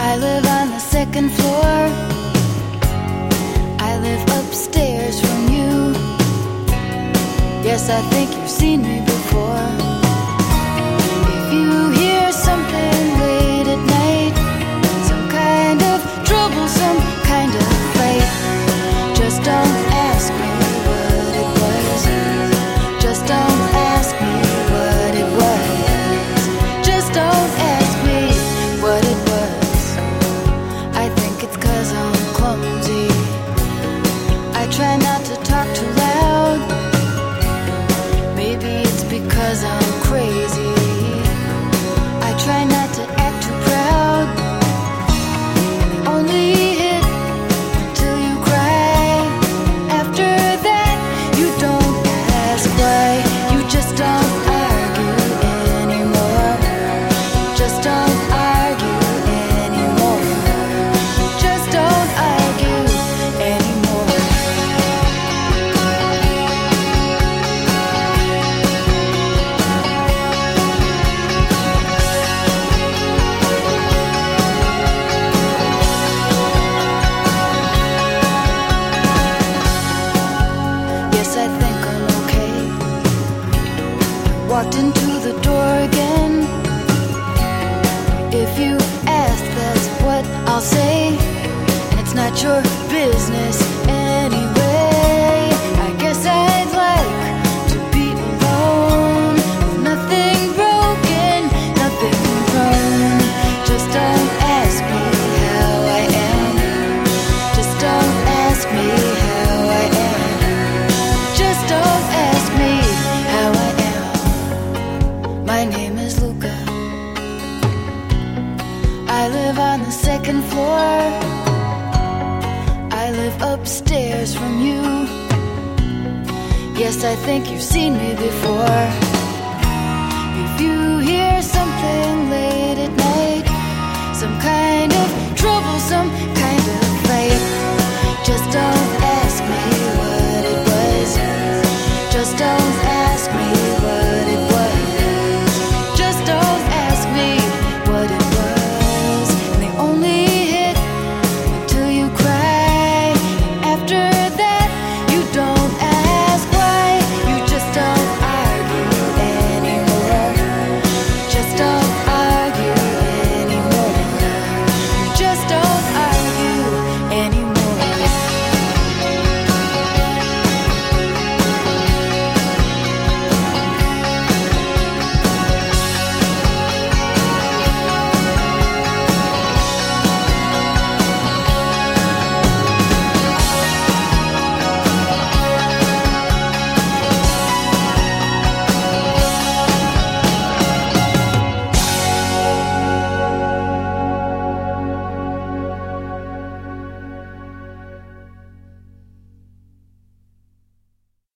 I live on the second floor. I live upstairs from you. Yes, I think you've seen me before. If you hear something late at night, some kind of trouble, some kind of fight, just don't ask me what it was. Just don't ask me what it was. Just don't ask me what it was. I think it's 'cause I'm clumsy. I try not to talk too loud. Maybe it's because I'm crazy. I try not to act too proud. Only hit till you cry. After that, you don't ask why. You just don't argue anymore. Just don't argue anymore. Just don't argue anymore. Yes, I think I'm okay. Walked into the door again. If you ask, that's what I'll say. And it's not your business anyway. I guess I'd like to be alone, with nothing broken, nothing wrong. Just don't ask me how I am. Just don't ask me how I am. Just don't ask me how I am. My name is Luca. I live on the second floor. I live upstairs from you. Yes, I think you've seen me before. If you hear something late at night, some kind of trouble, some kind of